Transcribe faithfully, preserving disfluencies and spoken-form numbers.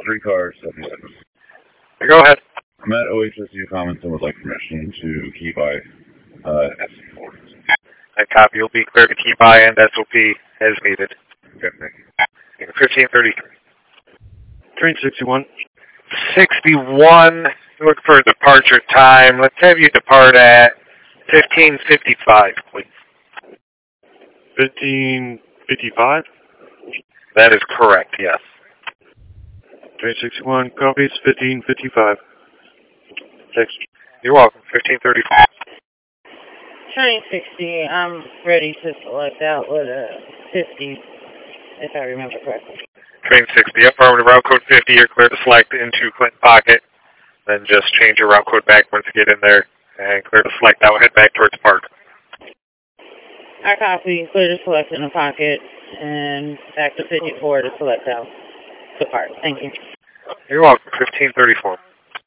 three cars, seventy-six. Go ahead. I'm at O H S U Commons and would like permission to keep by uh, S C four. That copy will be cleared to keep by and S O P as needed. Okay, thank you. fifteen thirty-three. Train sixty-one. sixty-one. Look for a departure time. Let's have you depart at fifteen fifty-five, please. fifteen fifty-five? That is correct, yes. Train sixty-one copies, fifteen fifty-five. Thanks. You're welcome. fifteen thirty-four. Train sixty, I'm ready to select out with a fifty, if I remember correctly. Train sixty, affirmative, route code fifty, you're clear to select into Clinton Pocket. Then just change your route code back once you get in there and clear to select out, head back towards Park. I copy, clear to select in the pocket, and back to fifty-four to select out the park. Thank you. You're welcome. fifteen thirty-four.